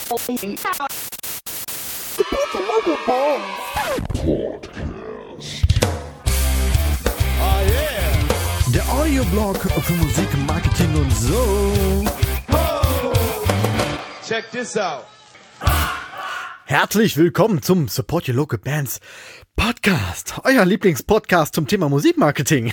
Der Audioblog für Musik, Marketing und so. Check this out. Herzlich willkommen zum Support Your Local Bands Podcast, euer Lieblingspodcast zum Thema Musikmarketing.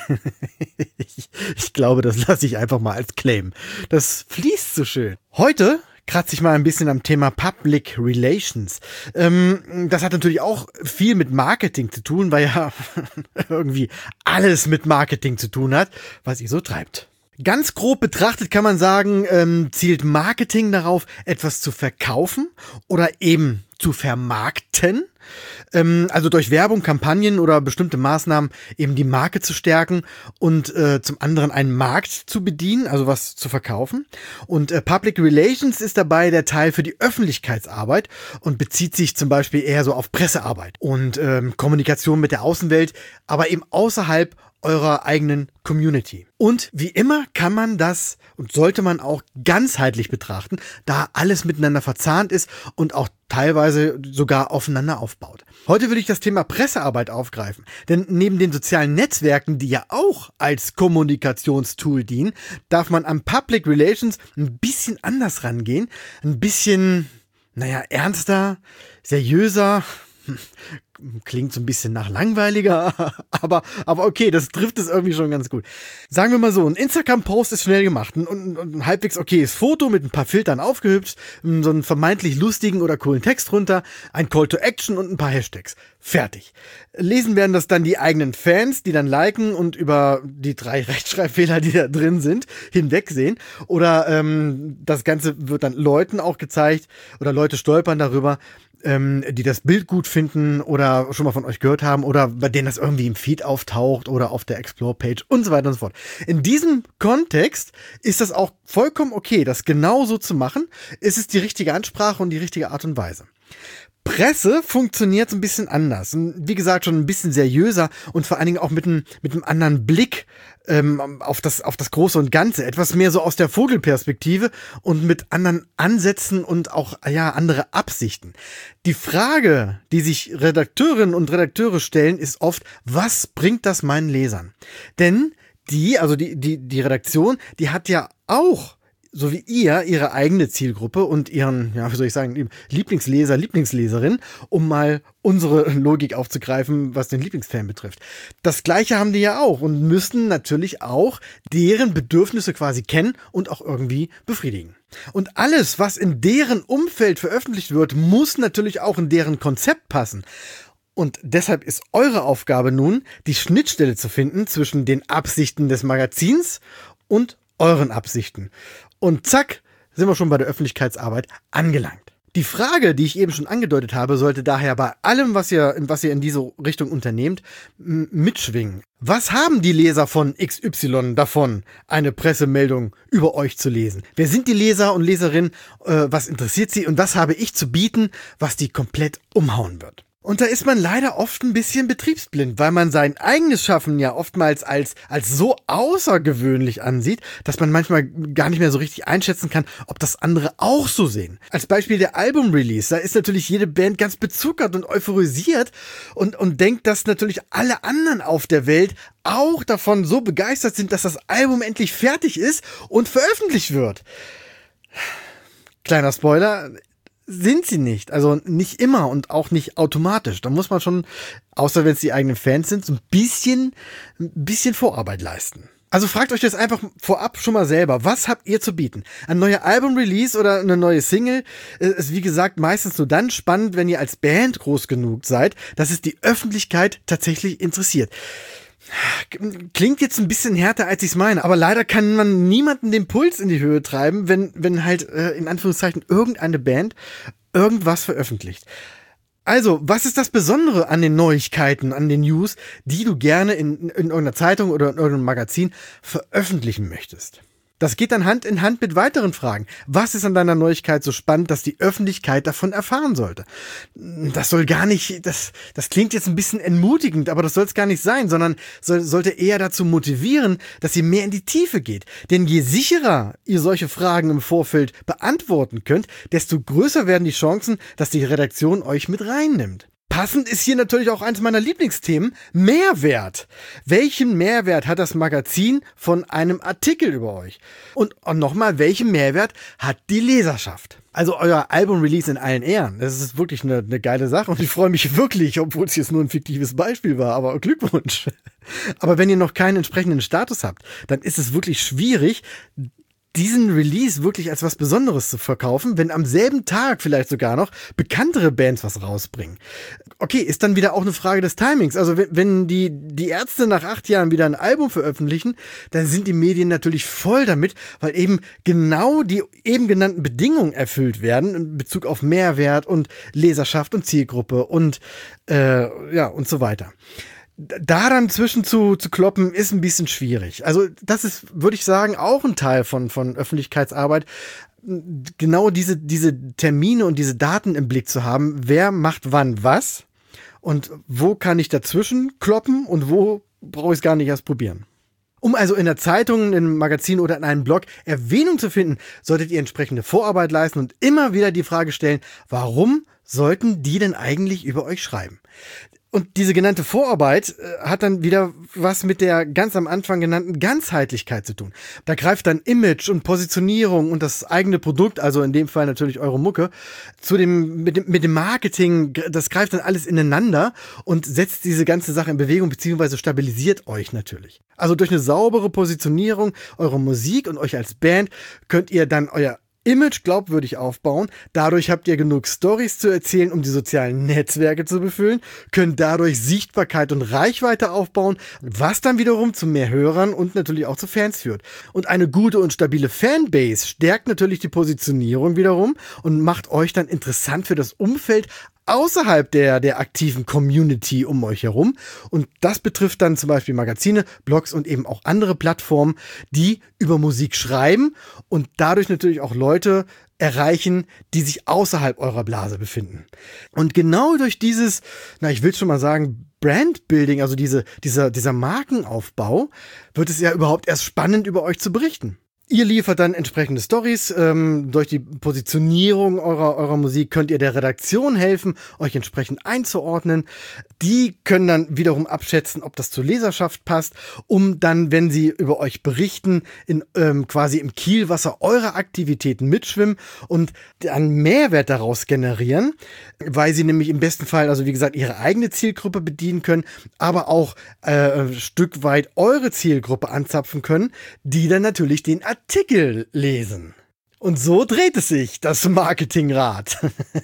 Ich glaube, das lasse ich einfach mal als Claim. Das fließt so schön. Heute kratze ich mal ein bisschen am Thema Public Relations. Das hat natürlich auch viel mit Marketing zu tun, weil ja irgendwie alles mit Marketing zu tun hat, was ihr so treibt. Ganz grob betrachtet kann man sagen, zielt Marketing darauf, etwas zu verkaufen oder eben zu vermarkten. Also durch Werbung, Kampagnen oder bestimmte Maßnahmen eben die Marke zu stärken und zum anderen einen Markt zu bedienen, also was zu verkaufen. Und Public Relations ist dabei der Teil für die Öffentlichkeitsarbeit und bezieht sich zum Beispiel eher so auf Pressearbeit und Kommunikation mit der Außenwelt, aber eben außerhalb eurer eigenen Community. Und wie immer kann man das und sollte man auch ganzheitlich betrachten, da alles miteinander verzahnt ist und auch teilweise sogar aufeinander aufbaut. Heute will ich das Thema Pressearbeit aufgreifen, denn neben den sozialen Netzwerken, die ja auch als Kommunikationstool dienen, darf man am Public Relations ein bisschen anders rangehen, ein bisschen, ernster, seriöser. Klingt so ein bisschen nach langweiliger, aber okay, das trifft es irgendwie schon ganz gut. Sagen wir mal so, ein Instagram-Post ist schnell gemacht, ein halbwegs okayes Foto mit ein paar Filtern aufgehübscht, so einen vermeintlich lustigen oder coolen Text drunter, ein Call to Action und ein paar Hashtags. Fertig. Lesen werden das dann die eigenen Fans, die dann liken und über die 3 Rechtschreibfehler, die da drin sind, hinwegsehen. Oder das Ganze wird dann Leuten auch gezeigt oder Leute stolpern darüber, die das Bild gut finden oder schon mal von euch gehört haben oder bei denen das irgendwie im Feed auftaucht oder auf der Explore-Page und so weiter und so fort. In diesem Kontext ist das auch vollkommen okay, das genauso zu machen. Es ist die richtige Ansprache und die richtige Art und Weise. Presse funktioniert so ein bisschen anders. Wie gesagt, schon ein bisschen seriöser und vor allen Dingen auch mit einem anderen Blick auf das Große und Ganze. Etwas mehr so aus der Vogelperspektive und mit anderen Ansätzen und auch andere Absichten. Die Frage, die sich Redakteurinnen und Redakteure stellen, ist oft, was bringt das meinen Lesern? Denn die Redaktion, die hat ja auch so wie ihr, ihre eigene Zielgruppe und ihren, Lieblingsleser, Lieblingsleserin, um mal unsere Logik aufzugreifen, was den Lieblingsfan betrifft. Das Gleiche haben die ja auch und müssen natürlich auch deren Bedürfnisse quasi kennen und auch irgendwie befriedigen. Und alles, was in deren Umfeld veröffentlicht wird, muss natürlich auch in deren Konzept passen. Und deshalb ist eure Aufgabe nun, die Schnittstelle zu finden zwischen den Absichten des Magazins und euren Absichten. Und zack, sind wir schon bei der Öffentlichkeitsarbeit angelangt. Die Frage, die ich eben schon angedeutet habe, sollte daher bei allem, was ihr in diese Richtung unternehmt, mitschwingen. Was haben die Leser von XY davon, eine Pressemeldung über euch zu lesen? Wer sind die Leser und Leserinnen? Was interessiert sie? Und was habe ich zu bieten, was die komplett umhauen wird? Und da ist man leider oft ein bisschen betriebsblind, weil man sein eigenes Schaffen ja oftmals als so außergewöhnlich ansieht, dass man manchmal gar nicht mehr so richtig einschätzen kann, ob das andere auch so sehen. Als Beispiel der Album-Release, da ist natürlich jede Band ganz bezuckert und euphorisiert und denkt, dass natürlich alle anderen auf der Welt auch davon so begeistert sind, dass das Album endlich fertig ist und veröffentlicht wird. Kleiner Spoiler, sind sie nicht. Also nicht immer und auch nicht automatisch. Da muss man schon, außer wenn es die eigenen Fans sind, so ein bisschen Vorarbeit leisten. Also fragt euch das einfach vorab schon mal selber. Was habt ihr zu bieten? Ein neuer Album-Release oder eine neue Single ist, wie gesagt, meistens nur dann spannend, wenn ihr als Band groß genug seid, dass es die Öffentlichkeit tatsächlich interessiert. Klingt jetzt ein bisschen härter, als ich es meine, aber leider kann man niemanden den Puls in die Höhe treiben, wenn halt in Anführungszeichen irgendeine Band irgendwas veröffentlicht. Also, was ist das Besondere an den Neuigkeiten, an den News, die du gerne in irgendeiner Zeitung oder in irgendeinem Magazin veröffentlichen möchtest? Das geht dann Hand in Hand mit weiteren Fragen. Was ist an deiner Neuigkeit so spannend, dass die Öffentlichkeit davon erfahren sollte? Das soll gar nicht, das klingt jetzt ein bisschen entmutigend, aber das soll es gar nicht sein, sondern sollte eher dazu motivieren, dass ihr mehr in die Tiefe geht. Denn je sicherer ihr solche Fragen im Vorfeld beantworten könnt, desto größer werden die Chancen, dass die Redaktion euch mit reinnimmt. Passend ist hier natürlich auch eines meiner Lieblingsthemen, Mehrwert. Welchen Mehrwert hat das Magazin von einem Artikel über euch? Und nochmal, welchen Mehrwert hat die Leserschaft? Also euer Album-Release in allen Ehren. Das ist wirklich eine geile Sache und ich freue mich wirklich, obwohl es jetzt nur ein fiktives Beispiel war, aber Glückwunsch. Aber wenn ihr noch keinen entsprechenden Status habt, dann ist es wirklich schwierig, diesen Release wirklich als was Besonderes zu verkaufen, wenn am selben Tag vielleicht sogar noch bekanntere Bands was rausbringen. Okay, ist dann wieder auch eine Frage des Timings. Also wenn die Ärzte nach 8 Jahren wieder ein Album veröffentlichen, dann sind die Medien natürlich voll damit, weil eben genau die eben genannten Bedingungen erfüllt werden in Bezug auf Mehrwert und Leserschaft und Zielgruppe und und so weiter. Da dann zwischen zu kloppen, ist ein bisschen schwierig. Also das ist, würde ich sagen, auch ein Teil von Öffentlichkeitsarbeit, genau diese Termine und diese Daten im Blick zu haben. Wer macht wann was und wo kann ich dazwischen kloppen und wo brauche ich es gar nicht erst probieren. Um also in der Zeitung, in einem Magazin oder in einem Blog Erwähnung zu finden, solltet ihr entsprechende Vorarbeit leisten und immer wieder die Frage stellen, warum sollten die denn eigentlich über euch schreiben? Und diese genannte Vorarbeit hat dann wieder was mit der ganz am Anfang genannten Ganzheitlichkeit zu tun. Da greift dann Image und Positionierung und das eigene Produkt, also in dem Fall natürlich eure Mucke, mit dem Marketing, das greift dann alles ineinander und setzt diese ganze Sache in Bewegung beziehungsweise stabilisiert euch natürlich. Also durch eine saubere Positionierung eurer Musik und euch als Band könnt ihr dann euer Image glaubwürdig aufbauen. Dadurch habt ihr genug Storys zu erzählen, um die sozialen Netzwerke zu befüllen, könnt dadurch Sichtbarkeit und Reichweite aufbauen, was dann wiederum zu mehr Hörern und natürlich auch zu Fans führt. Und eine gute und stabile Fanbase stärkt natürlich die Positionierung wiederum und macht euch dann interessant für das Umfeld außerhalb der aktiven Community um euch herum. Und das betrifft dann zum Beispiel Magazine, Blogs und eben auch andere Plattformen, die über Musik schreiben und dadurch natürlich auch Leute erreichen, die sich außerhalb eurer Blase befinden. Und genau durch dieses, ich will schon mal sagen, Brandbuilding, also dieser Markenaufbau, wird es ja überhaupt erst spannend, über euch zu berichten. Ihr liefert dann entsprechende Storys. Durch die Positionierung eurer Musik könnt ihr der Redaktion helfen, euch entsprechend einzuordnen. Die können dann wiederum abschätzen, ob das zur Leserschaft passt, um dann, wenn sie über euch berichten, quasi im Kielwasser eurer Aktivitäten mitschwimmen und einen Mehrwert daraus generieren, weil sie nämlich im besten Fall, also wie gesagt, ihre eigene Zielgruppe bedienen können, aber auch ein Stück weit eure Zielgruppe anzapfen können, die dann natürlich den Artikel lesen. Und so dreht es sich, das Marketingrad.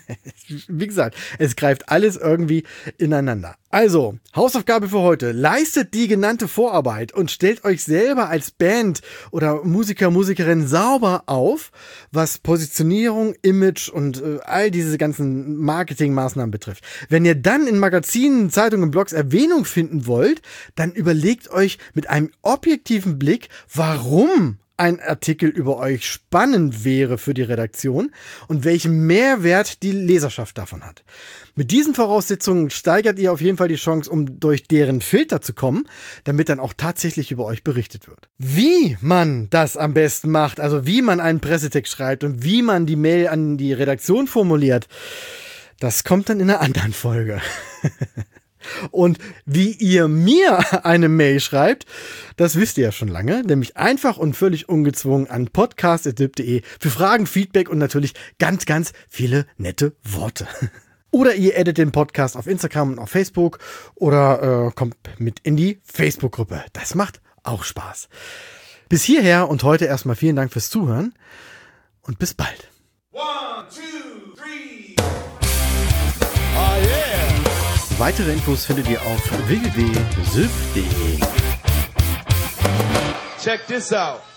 Wie gesagt, es greift alles irgendwie ineinander. Also, Hausaufgabe für heute. Leistet die genannte Vorarbeit und stellt euch selber als Band oder Musiker, Musikerin sauber auf, was Positionierung, Image und all diese ganzen Marketingmaßnahmen betrifft. Wenn ihr dann in Magazinen, Zeitungen, Blogs Erwähnung finden wollt, dann überlegt euch mit einem objektiven Blick, warum ein Artikel über euch spannend wäre für die Redaktion und welchen Mehrwert die Leserschaft davon hat. Mit diesen Voraussetzungen steigert ihr auf jeden Fall die Chance, um durch deren Filter zu kommen, damit dann auch tatsächlich über euch berichtet wird. Wie man das am besten macht, also wie man einen Pressetext schreibt und wie man die Mail an die Redaktion formuliert, das kommt dann in einer anderen Folge. Und wie ihr mir eine Mail schreibt, das wisst ihr ja schon lange, nämlich einfach und völlig ungezwungen an podcast@dip.de für Fragen, Feedback und natürlich ganz, ganz viele nette Worte. Oder ihr addet den Podcast auf Instagram und auf Facebook oder kommt mit in die Facebook-Gruppe. Das macht auch Spaß. Bis hierher und heute erstmal vielen Dank fürs Zuhören und bis bald. 1, 2, 3. Oh yeah. Weitere Infos findet ihr auf www.sylph.de. Check this out.